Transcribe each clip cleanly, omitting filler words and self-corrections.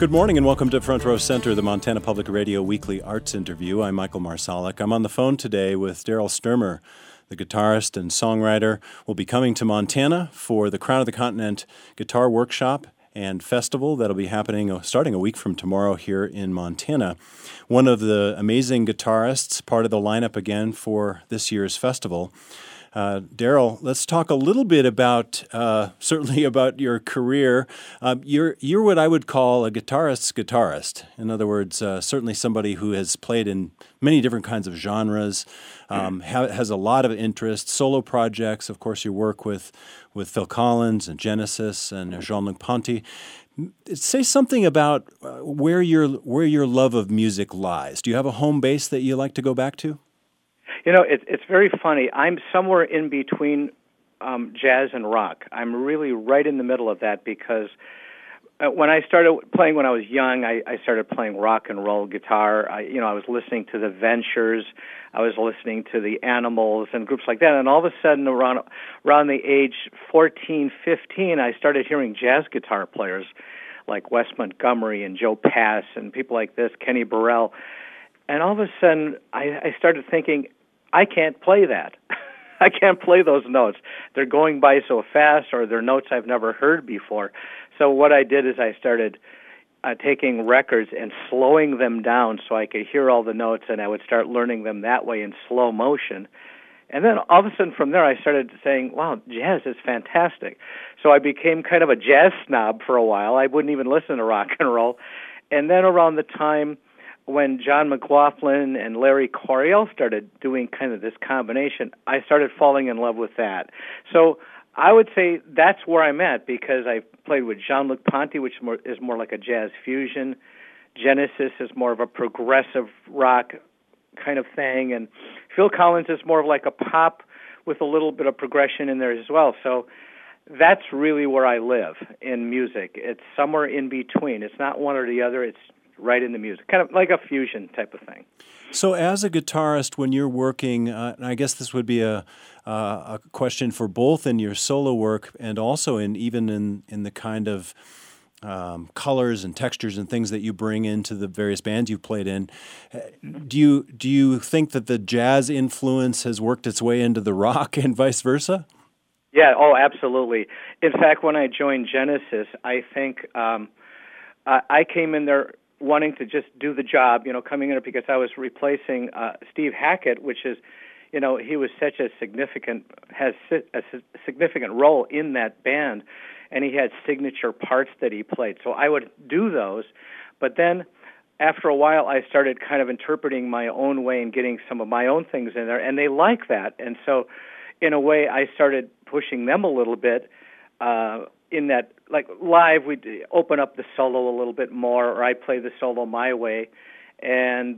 Good morning and welcome to Front Row Center, the Montana Public Radio Weekly Arts Interview. I'm Michael Marsalic. I'm on the phone today with Daryl Sturmer, the guitarist and songwriter. Will be coming to Montana for the Crown of the Continent Guitar Workshop and Festival that'll be happening starting a week from tomorrow here in Montana. One of the amazing guitarists, part of the lineup again for this year's festival. Daryl, let's talk a little bit about, certainly about your career. You're what I would call a guitarist's guitarist. In other words, certainly somebody who has played in many different kinds of genres, has a lot of interest, solo projects. Of course, you work with Phil Collins and Genesis and Jean-Luc Ponty. Say something about where your love of music lies. Do you have a home base that you like to go back to? You know, it's very funny. I'm somewhere in between jazz and rock. I'm really right in the middle of that because when I started playing when I was young, I started playing rock and roll guitar. I was listening to the Ventures. I was listening to the Animals and groups like that. And all of a sudden, around the age 14, 15, I started hearing jazz guitar players like Wes Montgomery and Joe Pass and people like this, Kenny Burrell. And all of a sudden, I started thinking, I can't play that. I can't play those notes. They're going by so fast, or they're notes I've never heard before. So what I did is I started taking records and slowing them down so I could hear all the notes, and I would start learning them that way in slow motion. And then all of a sudden from there, I started saying, wow, jazz is fantastic. So I became kind of a jazz snob for a while. I wouldn't even listen to rock and roll. And then around the time when John McLaughlin and Larry Coryell started doing kind of this combination, I started falling in love with that. So I would say that's where I'm at because I played with Jean-Luc Ponty, which is more like a jazz fusion. Genesis is more of a progressive rock kind of thing, and Phil Collins is more of like a pop with a little bit of progression in there as well. So that's really where I live in music. It's somewhere in between. It's not one or the other. It's right in the music, kind of like a fusion type of thing. So as a guitarist, when you're working, and I guess this would be a question for both in your solo work and also even in the kind of colors and textures and things that you bring into the various bands you've played in, do you think that the jazz influence has worked its way into the rock and vice versa? Yeah, oh, absolutely. In fact, when I joined Genesis, I think I came in there wanting to just do the job, coming in there because I was replacing Steve Hackett, which is, he was such a significant role in that band, and he had signature parts that he played. So I would do those, but then after a while I started kind of interpreting my own way and getting some of my own things in there, and they like that. And so in a way I started pushing them a little bit, in that, like live, we'd open up the solo a little bit more, or I play the solo my way, and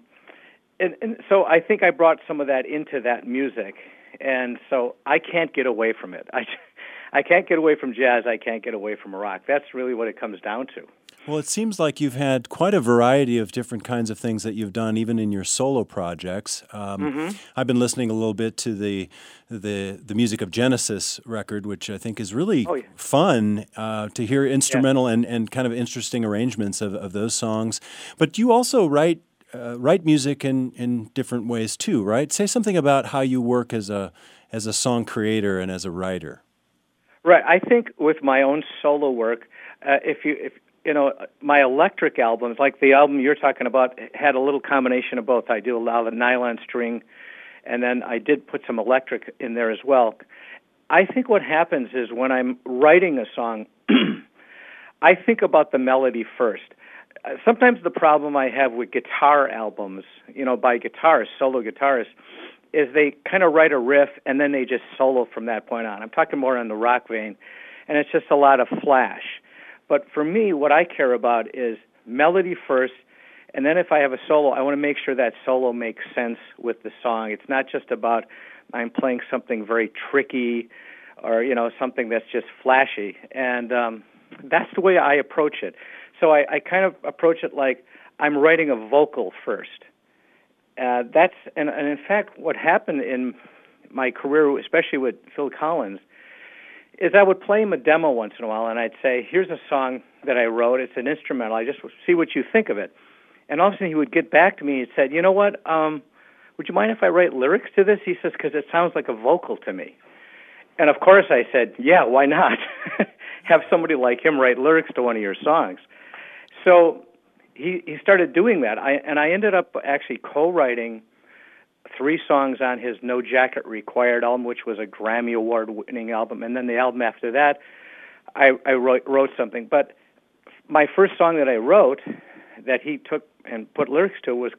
so I think I brought some of that into that music, and so I can't get away from it. I can't get away from jazz. I can't get away from rock. That's really what it comes down to. Well, it seems like you've had quite a variety of different kinds of things that you've done, even in your solo projects. I've been listening a little bit to the music of Genesis record, which I think is really fun to hear instrumental and kind of interesting arrangements of those songs. But you also write music in different ways too, right? Say something about how you work as a song creator and as a writer. Right. I think with my own solo work, if my electric albums, like the album you're talking about, had a little combination of both. I do a lot of nylon string, and then I did put some electric in there as well. I think what happens is when I'm writing a song, I think about the melody first. Sometimes the problem I have with guitar albums, by guitarists, solo guitarists, is they kind of write a riff and then they just solo from that point on. I'm talking more on the rock vein, and it's just a lot of flash. But for me, what I care about is melody first, and then if I have a solo, I want to make sure that solo makes sense with the song. It's not just about I'm playing something very tricky or, something that's just flashy. And that's the way I approach it. So I kind of approach it like I'm writing a vocal first. And in fact, what happened in my career, especially with Phil Collins, is I would play him a demo once in a while, and I'd say, here's a song that I wrote. It's an instrumental. I just see what you think of it. And all of a sudden he would get back to me and said, you know what, would you mind if I write lyrics to this? He says, because it sounds like a vocal to me. And of course I said, yeah, why not? Have somebody like him write lyrics to one of your songs. So he started doing that. I ended up actually co-writing 3 songs on his No Jacket Required album, which was a Grammy Award-winning album. And then the album after that, I wrote something. But my first song that I wrote that he took and put lyrics to was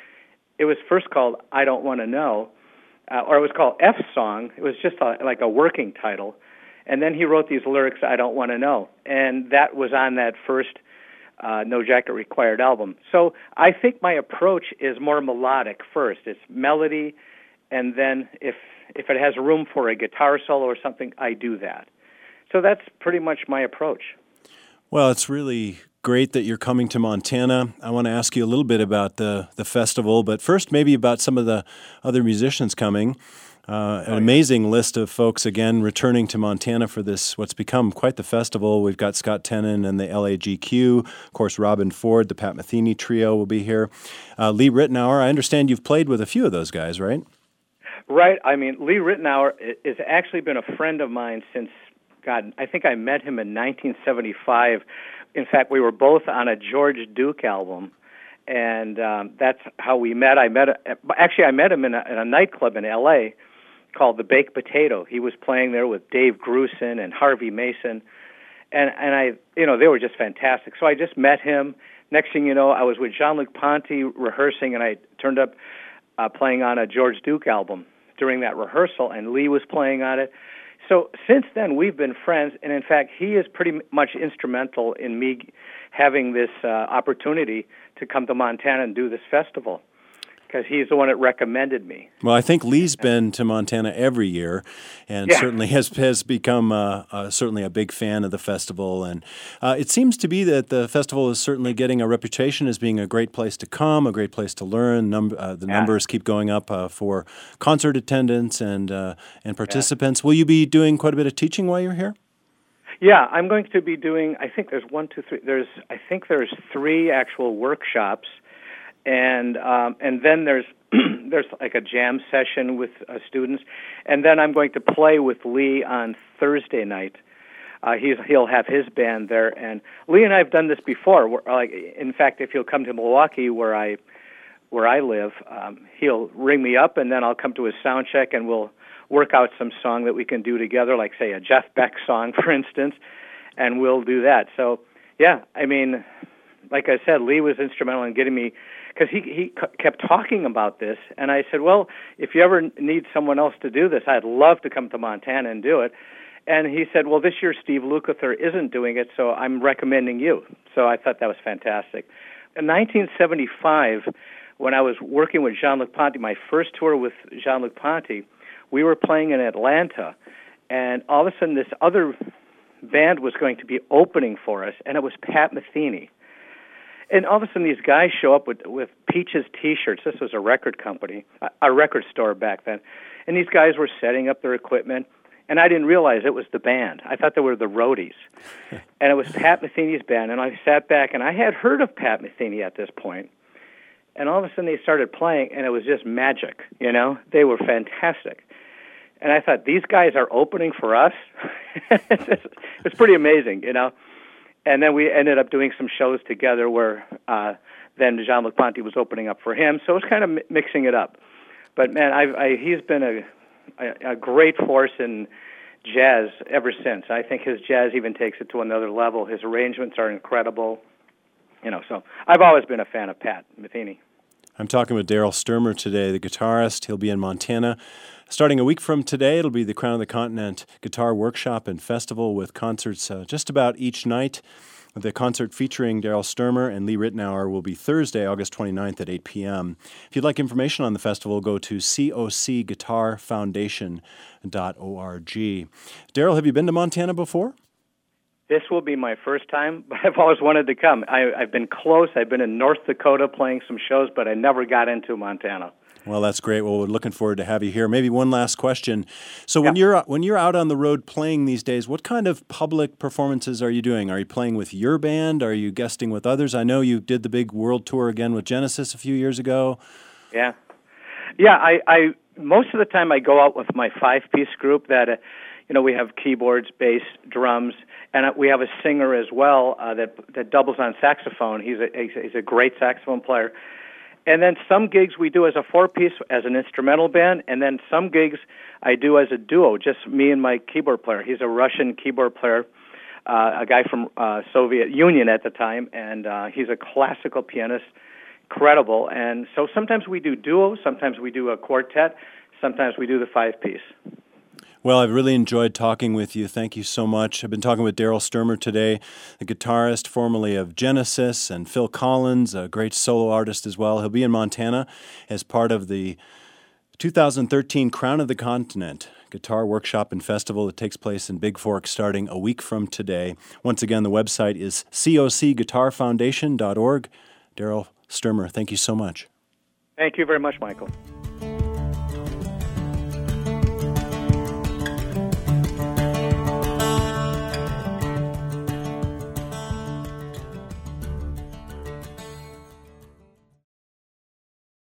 first called I Don't Want to Know, or it was called F Song. It was just like a working title. And then he wrote these lyrics, I Don't Want to Know. And that was on that first No Jacket Required album. So I think my approach is more melodic first. It's melody, and then if it has room for a guitar solo or something, I do that. So that's pretty much my approach. Well, it's really great that you're coming to Montana. I want to ask you a little bit about the festival, but first maybe about some of the other musicians coming. An amazing list of folks, again, returning to Montana for this, what's become quite the festival. We've got Scott Tenen and the LAGQ. Of course, Robben Ford, the Pat Metheny Trio will be here. Lee Ritenour, I understand you've played with a few of those guys, right? Right. I mean, Lee Ritenour has actually been a friend of mine since, God, I think I met him in 1975. In fact, we were both on a George Duke album, and that's how we met. I met him in a nightclub in L.A. called the Baked Potato. He was playing there with Dave Grusin and Harvey Mason, and I, they were just fantastic. So I just met him. Next thing you know, I was with Jean-Luc Ponty rehearsing, and I turned up playing on a George Duke album during that rehearsal, and Lee was playing on it. So since then, we've been friends, and in fact, he is pretty much instrumental in me having this opportunity to come to Montana and do this festival, because he's the one that recommended me. Well, I think Lee's been to Montana every year, and certainly has become certainly a big fan of the festival. And it seems to be that the festival is certainly getting a reputation as being a great place to come, a great place to learn. The numbers keep going up for concert attendance and participants. Yeah. Will you be doing quite a bit of teaching while you're here? Yeah, I'm going to be doing. I think there's 1, 2, 3. There's 3 actual workshops. And then there's like a jam session with students, and then I'm going to play with Lee on Thursday night. He'll have his band there, and Lee and I have done this before. In fact, if he'll come to Milwaukee, where I live, he'll ring me up, and then I'll come to his sound check, and we'll work out some song that we can do together, like say a Jeff Beck song, for instance, and we'll do that. So yeah, I mean, like I said, Lee was instrumental in getting me. Because he kept talking about this, and I said, well, if you ever need someone else to do this, I'd love to come to Montana and do it. And he said, well, this year Steve Lukather isn't doing it, so I'm recommending you. So I thought that was fantastic. In 1975, when I was working with Jean-Luc Ponty, my first tour with Jean-Luc Ponty, we were playing in Atlanta, and all of a sudden this other band was going to be opening for us, and it was Pat Metheny. And all of a sudden, these guys show up with Peaches T-shirts. This was a record company, a record store back then. And these guys were setting up their equipment, and I didn't realize it was the band. I thought they were the roadies. And it was Pat Metheny's band, and I sat back, and I had heard of Pat Metheny at this point. And all of a sudden, they started playing, and it was just magic, They were fantastic. And I thought, these guys are opening for us? It's pretty amazing, And then we ended up doing some shows together where then Jean-Luc Ponty was opening up for him. So it was kind of mixing it up. But, man, he's been a great force in jazz ever since. I think his jazz even takes it to another level. His arrangements are incredible. So I've always been a fan of Pat Metheny. I'm talking with Daryl Stuermer today, the guitarist. He'll be in Montana. Starting a week from today, it'll be the Crown of the Continent Guitar Workshop and Festival with concerts just about each night. The concert featuring Daryl Stuermer and Lee Ritenour will be Thursday, August 29th at 8 p.m. If you'd like information on the festival, go to cocguitarfoundation.org. Daryl, have you been to Montana before? This will be my first time, but I've always wanted to come. I've been close. I've been in North Dakota playing some shows, but I never got into Montana. Well, that's great. Well, we're looking forward to have you here. Maybe one last question. So when Yeah. you're out on the road playing these days, what kind of public performances are you doing? Are you playing with your band? Are you guesting with others? I know you did the big world tour again with Genesis a few years ago. Yeah. Yeah, I most of the time I go out with my 5-piece group that we have keyboards, bass, drums, and we have a singer as well that doubles on saxophone. He's a great saxophone player. And then some gigs we do as a 4-piece, as an instrumental band, and then some gigs I do as a duo, just me and my keyboard player. He's a Russian keyboard player, a guy from Soviet Union at the time, and he's a classical pianist, incredible. And so sometimes we do duos, sometimes we do a quartet, sometimes we do the 5-piece. Well, I've really enjoyed talking with you. Thank you so much. I've been talking with Daryl Stuermer today, the guitarist formerly of Genesis, and Phil Collins, a great solo artist as well. He'll be in Montana as part of the 2013 Crown of the Continent Guitar Workshop and Festival that takes place in Big Fork starting a week from today. Once again, the website is cocguitarfoundation.org. Daryl Stuermer, thank you so much. Thank you very much, Michael.